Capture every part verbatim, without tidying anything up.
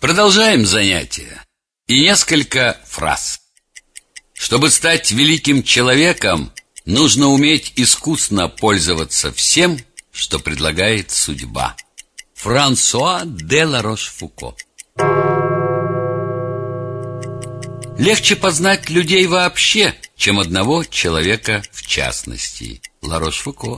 Продолжаем занятие. И несколько фраз. Чтобы стать великим человеком, нужно уметь искусно пользоваться всем, что предлагает судьба. Франсуа де ла Рошфуко. Легче познать людей вообще, чем одного человека в частности. Ла Рошфуко.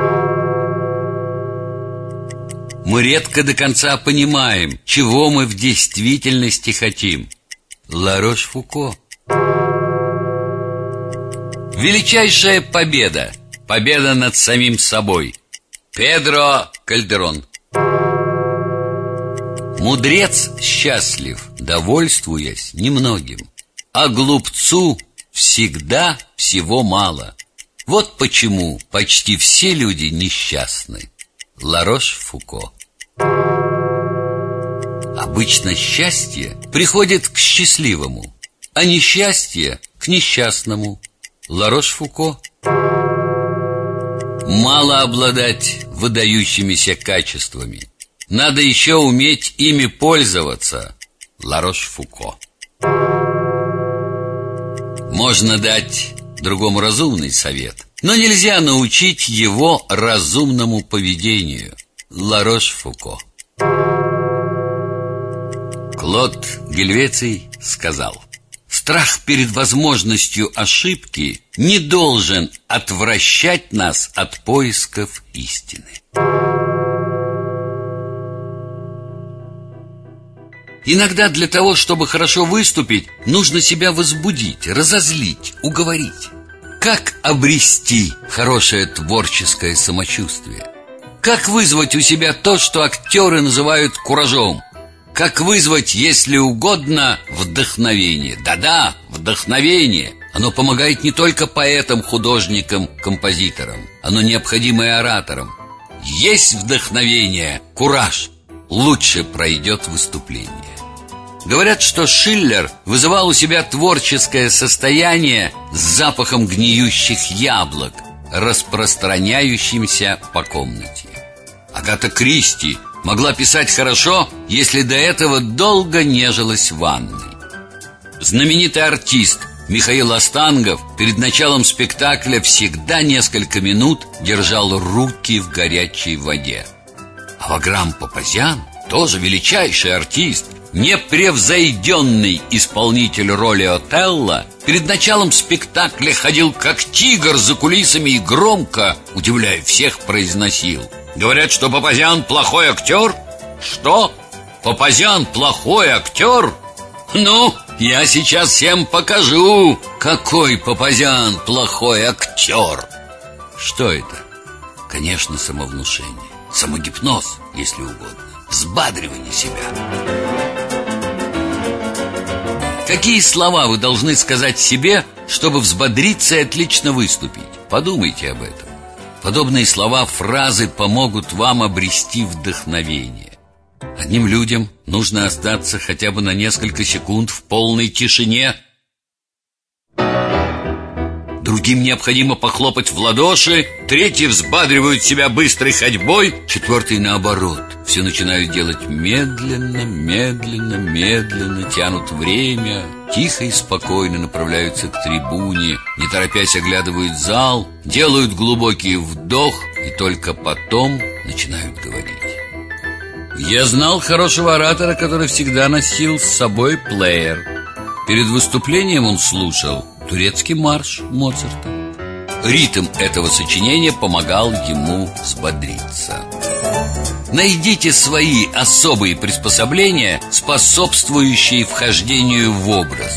Мы редко до конца понимаем, чего мы в действительности хотим. Ла Рошфуко. Величайшая победа. Победа над самим собой. Педро Кальдерон. Мудрец счастлив, довольствуясь немногим, а глупцу всегда всего мало. Вот почему почти все люди несчастны. Ла Рошфуко. Обычно счастье приходит к счастливому, а несчастье к несчастному. Ла Рошфуко. Мало обладать выдающимися качествами, надо еще уметь ими пользоваться. Ла Рошфуко. Можно дать другому разумный совет, но нельзя научить его разумному поведению. Ла Рошфуко. Клод Гельвеций сказал: страх перед возможностью ошибки не должен отвращать нас от поисков истины. Иногда для того, чтобы хорошо выступить, нужно себя возбудить, разозлить, уговорить. Как обрести хорошее творческое самочувствие? Как вызвать у себя то, что актеры называют куражом? Как вызвать, если угодно, вдохновение? Да-да, вдохновение. Оно помогает не только поэтам, художникам, композиторам. Оно необходимо и ораторам. Есть вдохновение, кураж, лучше пройдет выступление. Говорят, что Шиллер вызывал у себя творческое состояние с запахом гниющих яблок, распространяющимся по комнате. Агата Кристи могла писать хорошо, если до этого долго нежилась в ванной. Знаменитый артист Михаил Остангов перед началом спектакля всегда несколько минут держал руки в горячей воде. А Ваграм Папазян, тоже величайший артист, непревзойденный исполнитель роли Отелло, перед началом спектакля ходил как тигр за кулисами и громко, удивляя всех, произносил: говорят, что Папазян плохой актер? Что? Папазян плохой актер? Ну, я сейчас всем покажу, какой Папазян плохой актер. Что это? Конечно, самовнушение, самогипноз, если угодно, взбадривание себя. Какие слова вы должны сказать себе, чтобы взбодриться и отлично выступить? Подумайте об этом. Подобные слова, фразы помогут вам обрести вдохновение. Одним людям нужно остаться хотя бы на несколько секунд в полной тишине. Другим необходимо похлопать в ладоши, третьи взбадривают себя быстрой ходьбой, четвертые наоборот. Все начинают делать медленно, медленно, медленно, тянут время, тихо и спокойно направляются к трибуне, не торопясь оглядывают зал, делают глубокий вдох и только потом начинают говорить. Я знал хорошего оратора, который всегда носил с собой плеер. Перед выступлением он слушал турецкий марш Моцарта. Ритм этого сочинения помогал ему взбодриться. Найдите свои особые приспособления, способствующие вхождению в образ.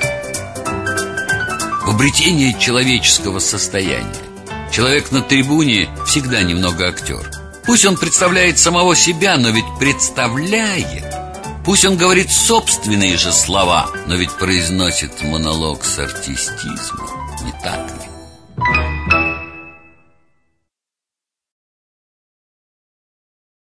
В обретении человеческого состояния. Человек на трибуне всегда немного актер. Пусть он представляет самого себя, но ведь представляет. Пусть он говорит собственные же слова, но ведь произносит монолог с артистизмом. Не так ли?